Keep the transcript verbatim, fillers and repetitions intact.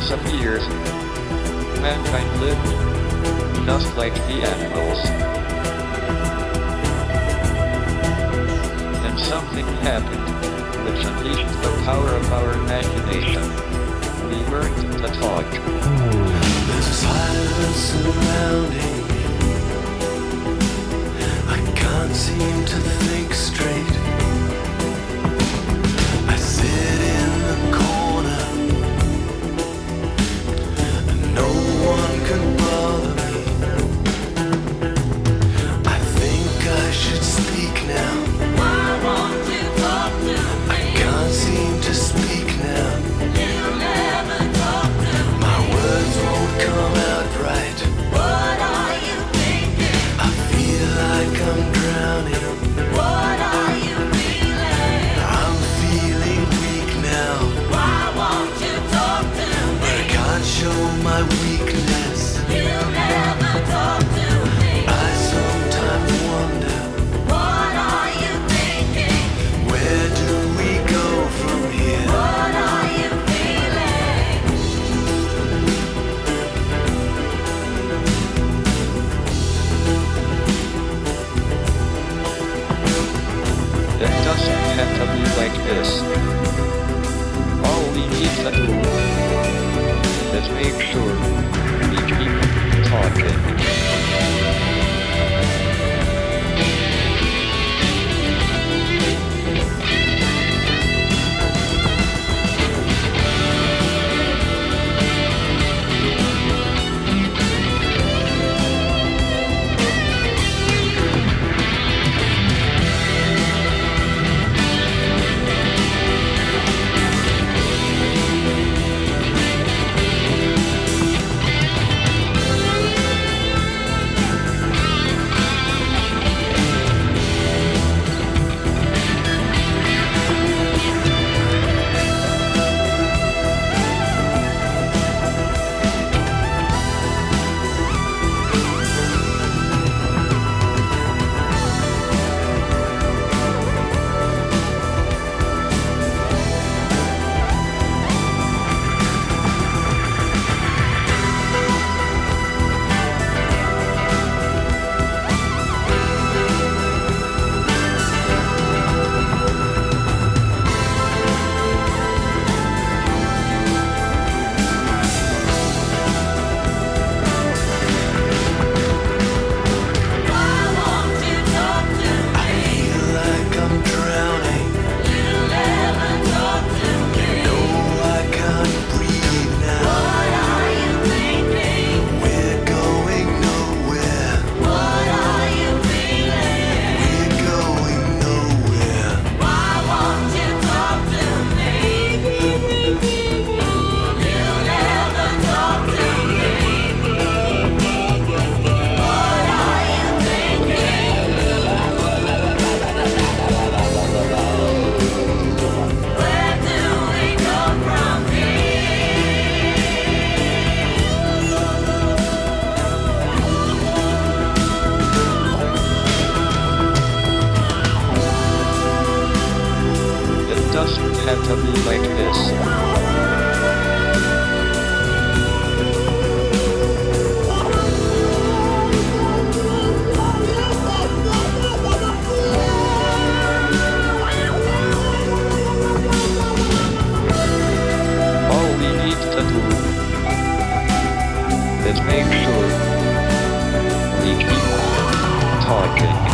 millions of years, mankind lived just like the animals. And something happened, which unleashed the power of our imagination. We learned to talk. There's a silence surrounding me. I can't seem to think straight. I sit in the corner and no one can bother me. I think I should speak now. Why won't you talk to me? I can't seem to speak now. You never talk to me. My words won't come out right. What are you thinking? I feel like I'm drowning. What are you feeling? I'm feeling weak now, Why won't you talk to but I me? can't show my weakness. You never talk to me. I sometimes wonder, What are you thinking? where do we go from here? What are you feeling? It doesn't have to be like this. All we need to do is make sure we keep talking. Why won't you talk to I me? feel like I'm drowning. You never talk to me. No, I can't breathe now. What are you thinking? We're going nowhere. What are you feeling? We're going nowhere. Why won't you talk to me? You never talk to me. What are you thinking? Where do we go from It doesn't have to be like this. All we need to do is make sure we keep talking.